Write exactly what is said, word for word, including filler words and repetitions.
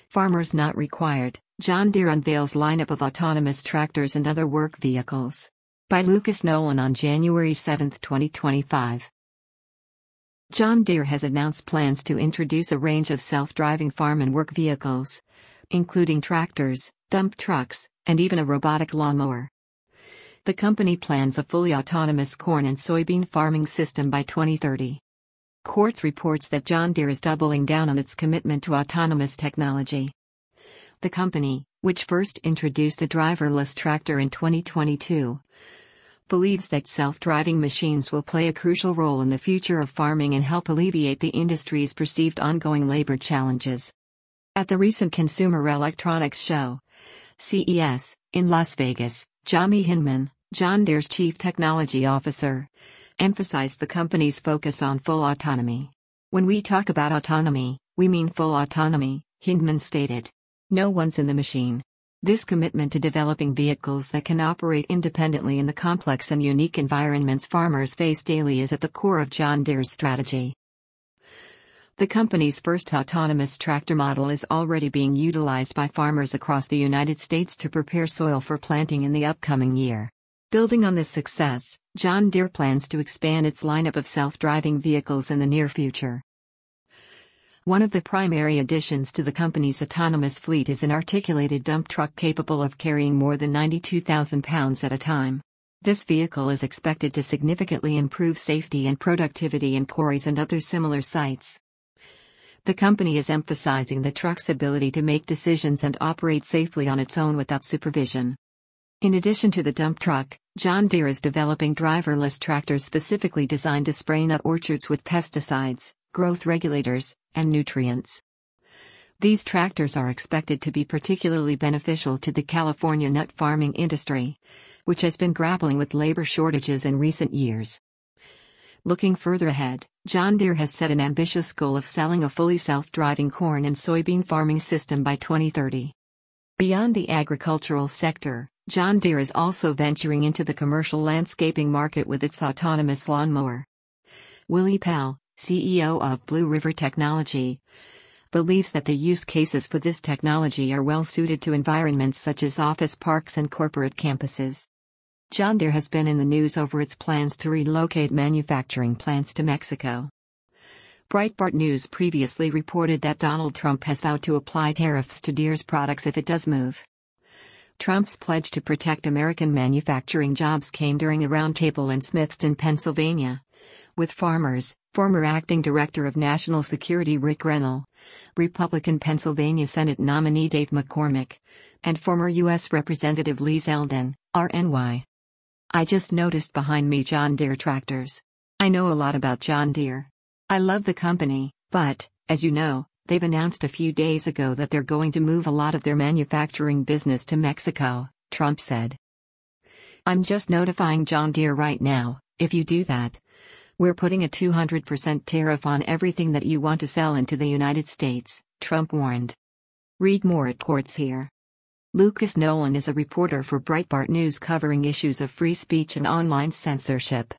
Farmers not required, John Deere unveils lineup of autonomous tractors and other work vehicles. By Lucas Nolan on January seventh, twenty twenty-five. John Deere has announced plans to introduce a range of self-driving farm and work vehicles, including tractors, dump trucks, and even a robotic lawnmower. The company plans a fully autonomous corn and soybean farming system by twenty thirty. Quartz reports that John Deere is doubling down on its commitment to autonomous technology. The company, which first introduced the driverless tractor in twenty twenty-two, believes that self-driving machines will play a crucial role in the future of farming and help alleviate the industry's perceived ongoing labor challenges. At the recent Consumer Electronics Show, C E S, in Las Vegas, Jami Hindman, John Deere's chief technology officer, emphasized the company's focus on full autonomy. "When we talk about autonomy, we mean full autonomy," Hindman stated. "No one's in the machine." This commitment to developing vehicles that can operate independently in the complex and unique environments farmers face daily is at the core of John Deere's strategy. The company's first autonomous tractor model is already being utilized by farmers across the United States to prepare soil for planting in the upcoming year. Building on this success, John Deere plans to expand its lineup of self-driving vehicles in the near future. One of the primary additions to the company's autonomous fleet is an articulated dump truck capable of carrying more than ninety-two thousand pounds at a time. This vehicle is expected to significantly improve safety and productivity in quarries and other similar sites. The company is emphasizing the truck's ability to make decisions and operate safely on its own without supervision. In addition to the dump truck, John Deere is developing driverless tractors specifically designed to spray nut orchards with pesticides, growth regulators, and nutrients. These tractors are expected to be particularly beneficial to the California nut farming industry, which has been grappling with labor shortages in recent years. Looking further ahead, John Deere has set an ambitious goal of selling a fully self-driving corn and soybean farming system by twenty thirty. Beyond the agricultural sector, John Deere is also venturing into the commercial landscaping market with its autonomous lawnmower. Willie Pell, C E O of Blue River Technology, believes that the use cases for this technology are well suited to environments such as office parks and corporate campuses. John Deere has been in the news over its plans to relocate manufacturing plants to Mexico. Breitbart News previously reported that Donald Trump has vowed to apply tariffs to Deere's products if it does move. Trump's pledge to protect American manufacturing jobs came during a roundtable in Smithton, Pennsylvania, with farmers, former acting director of National Security Rick Grenell, Republican Pennsylvania Senate nominee Dave McCormick, and former U S Representative Lee Zeldin, R N Y. "I just noticed behind me John Deere tractors. I know a lot about John Deere. I love the company, but, as you know, they've announced a few days ago that they're going to move a lot of their manufacturing business to Mexico," Trump said. "I'm just notifying John Deere right now, if you do that, we're putting a two hundred percent tariff on everything that you want to sell into the United States," Trump warned. Read more at Quartz here. Lucas Nolan is a reporter for Breitbart News covering issues of free speech and online censorship.